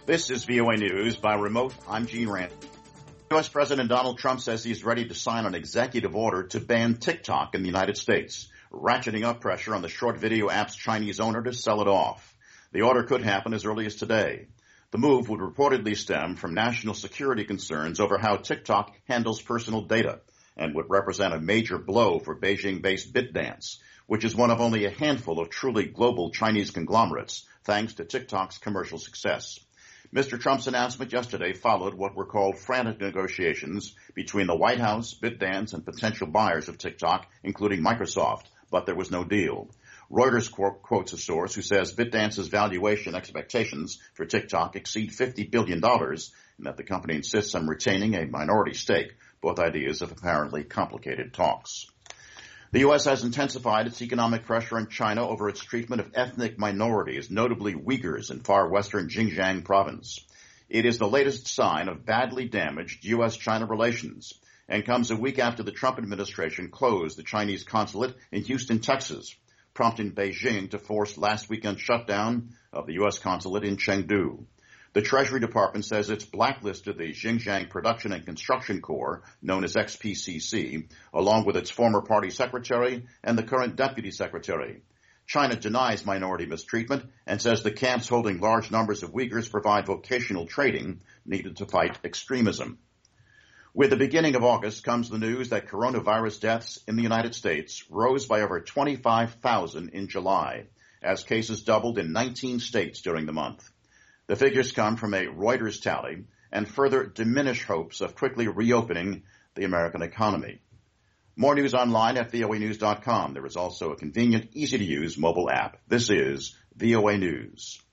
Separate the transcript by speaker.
Speaker 1: This is VOA News. By remote, I'm Gene Rand. U.S. President Donald Trump says he's ready to sign an executive order to ban TikTok in the United States, ratcheting up pressure on the short video app's Chinese owner to sell it off. The order could happen as early as today. The move would reportedly stem from national security concerns over how TikTok handles personal data and would represent a major blow for Beijing-based ByteDance, which is one of only a handful of truly global Chinese conglomerates, thanks to TikTok's commercial success. Mr. Trump's announcement yesterday followed what were called frantic negotiations between the White House, ByteDance, and potential buyers of TikTok, including Microsoft, but there was no deal. Reuters quotes a source who says ByteDance's valuation expectations for TikTok exceed $50 billion and that the company insists on retaining a minority stake, both ideas of apparently complicated talks. The U.S. has intensified its economic pressure on China over its treatment of ethnic minorities, notably Uyghurs in far western Xinjiang province. It is the latest sign of badly damaged U.S.-China relations and comes a week after the Trump administration closed the Chinese consulate in Houston, Texas, prompting Beijing to force last weekend's shutdown of the U.S. consulate in Chengdu. The Treasury Department says it's blacklisted the Xinjiang Production and Construction Corps, known as XPCC, along with its former party secretary and the current deputy secretary. China denies minority mistreatment and says the camps holding large numbers of Uyghurs provide vocational training needed to fight extremism. With the beginning of August comes the news that coronavirus deaths in the United States rose by over 25,000 in July, as cases doubled in 19 states during the month. The figures come from a Reuters tally and further diminish hopes of quickly reopening the American economy. More news online at voanews.com. There is also a convenient, easy-to-use mobile app. This is VOA News.